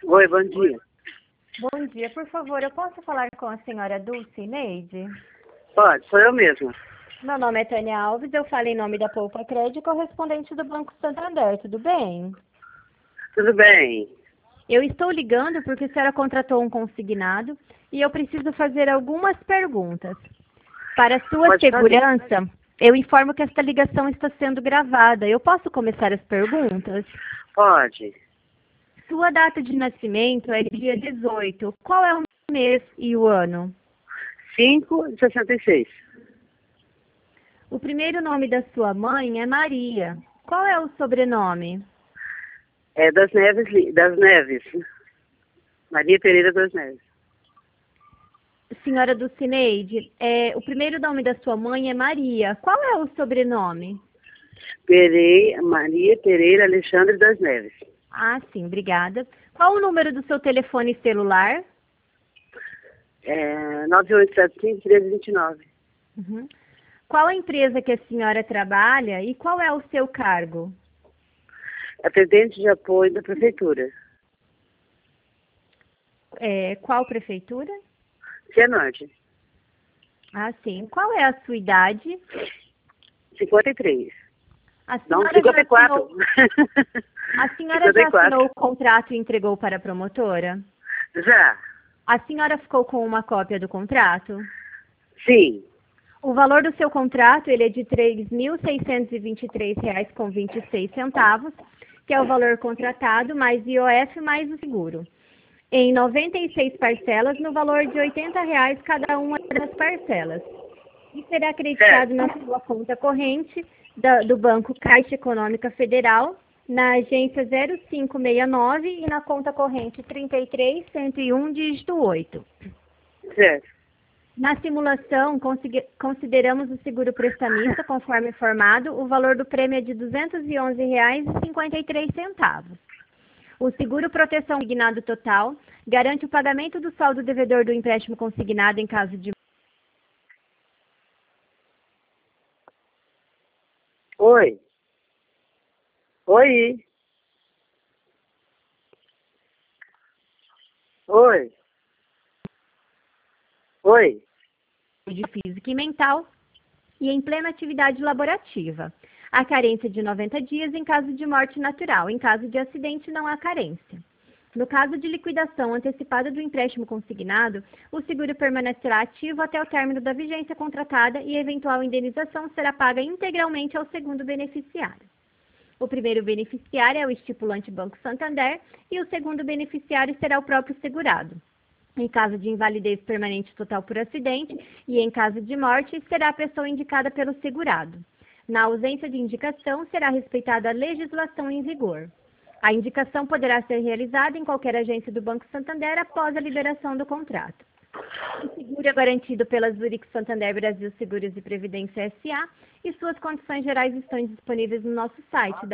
Oi, bom dia. Bom dia, por favor, eu posso falar com a senhora Dulcineide? Pode, sou eu mesma. Meu nome é Tânia Alves, eu falo em nome da Poupa Crédito, correspondente do Banco Santander, tudo bem? Tudo bem? Eu estou ligando porque a senhora contratou um consignado e eu preciso fazer algumas perguntas. Para sua Pode fazer. segurança, eu informo que esta ligação está sendo gravada. Eu posso começar as perguntas? Pode. Sua data de nascimento é dia 18. Qual é o mês e o ano? 5,66. O primeiro nome da sua mãe é Maria. Qual é o sobrenome? É das Neves. Maria Pereira das Neves. Senhora Dulcineide, o primeiro nome da sua mãe é Maria. Qual é o sobrenome? Maria Pereira Alexandre das Neves. Ah, sim, obrigada. Qual o número do seu telefone celular? 9875-1329. Uhum. Qual a empresa que a senhora trabalha e qual é o seu cargo? Atendente de apoio da Prefeitura. Qual prefeitura? Cianorte. Ah, sim. Qual é a sua idade? 53. A Não, senhora 54. A senhora já 54. assinou o contrato e entregou para a promotora? Já? A senhora ficou com uma cópia do contrato? Sim. O valor do seu contrato ele é de R$ 3.623,26, que é o valor contratado, mais IOF mais o seguro. Em 96 parcelas, no valor de R$ 80 cada uma das parcelas. E será acreditado na sua conta corrente do Banco Caixa Econômica Federal, na agência 0569 e na conta corrente 33101, dígito 8. Certo. Na simulação, consideramos o seguro prestamista, conforme informado, o valor do prêmio é de R$ 211,53. O seguro proteção consignado total garante o pagamento do saldo devedor do empréstimo consignado em caso de... Oi. Oi. Oi. Oi. de física e mental e em plena atividade laborativa. A carência de 90 dias em caso de morte natural. Em caso de acidente, não há carência. No caso de liquidação antecipada do empréstimo consignado, o seguro permanecerá ativo até o término da vigência contratada e eventual indenização será paga integralmente ao segundo beneficiário. O primeiro beneficiário é o estipulante Banco Santander e o segundo beneficiário será o próprio segurado. Em caso de invalidez permanente total por acidente e em caso de morte, será a pessoa indicada pelo segurado. Na ausência de indicação, será respeitada a legislação em vigor. A indicação poderá ser realizada em qualquer agência do Banco Santander após a liberação do contrato. O seguro é garantido pela Zurich Santander Brasil Seguros e Previdência S.A. e suas condições gerais estão disponíveis no nosso site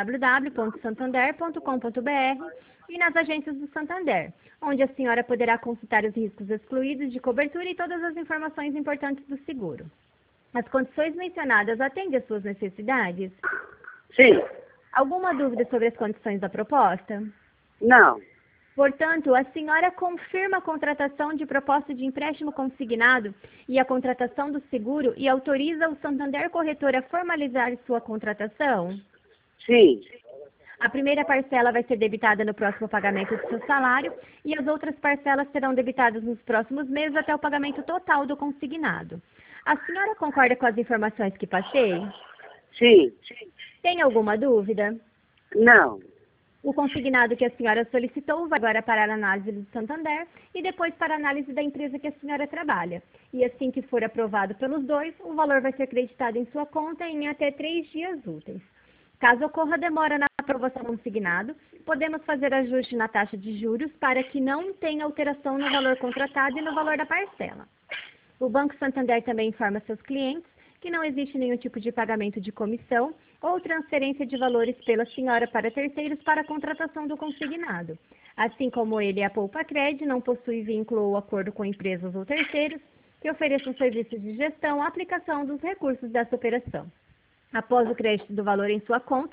www.santander.com.br e nas agências do Santander, onde a senhora poderá consultar os riscos excluídos de cobertura e todas as informações importantes do seguro. As condições mencionadas atendem às suas necessidades? Sim. Alguma dúvida sobre as condições da proposta? Não. Portanto, a senhora confirma a contratação de proposta de empréstimo consignado e a contratação do seguro e autoriza o Santander Corretor a formalizar sua contratação? Sim. A primeira parcela vai ser debitada no próximo pagamento do seu salário e as outras parcelas serão debitadas nos próximos meses até o pagamento total do consignado. A senhora concorda com as informações que passei? Sim. Tem alguma dúvida? Não. O consignado que a senhora solicitou vai agora para a análise do Santander e depois para a análise da empresa que a senhora trabalha. E assim que for aprovado pelos dois, o valor vai ser creditado em sua conta em até 3 dias úteis. Caso ocorra demora na aprovação do consignado, podemos fazer ajuste na taxa de juros para que não tenha alteração no valor contratado e no valor da parcela. O Banco Santander também informa seus clientes que não existe nenhum tipo de pagamento de comissão ou transferência de valores pela senhora para terceiros para a contratação do consignado. Assim como ele, a Poupa Cred não possui vínculo ou acordo com empresas ou terceiros que ofereçam serviços de gestão ou aplicação dos recursos dessa operação. Após o crédito do valor em sua conta,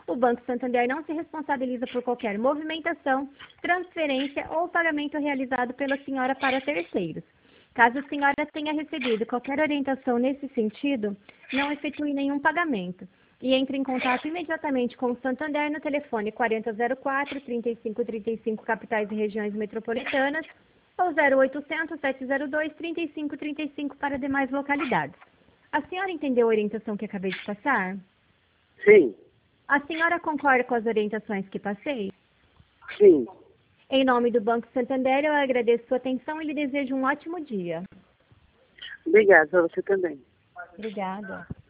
O Banco Santander não se responsabiliza por qualquer movimentação, transferência ou pagamento realizado pela senhora para terceiros. Caso a senhora tenha recebido qualquer orientação nesse sentido, não efetue nenhum pagamento e entre em contato imediatamente com o Santander no telefone 4004-3535 capitais e regiões metropolitanas ou 0800-702-3535 para demais localidades. A senhora entendeu a orientação que acabei de passar? Sim, A senhora concorda com as orientações que passei? sim. Em nome do Banco Santander, eu agradeço sua atenção e lhe desejo um ótimo dia. Obrigada, a você também. Obrigada.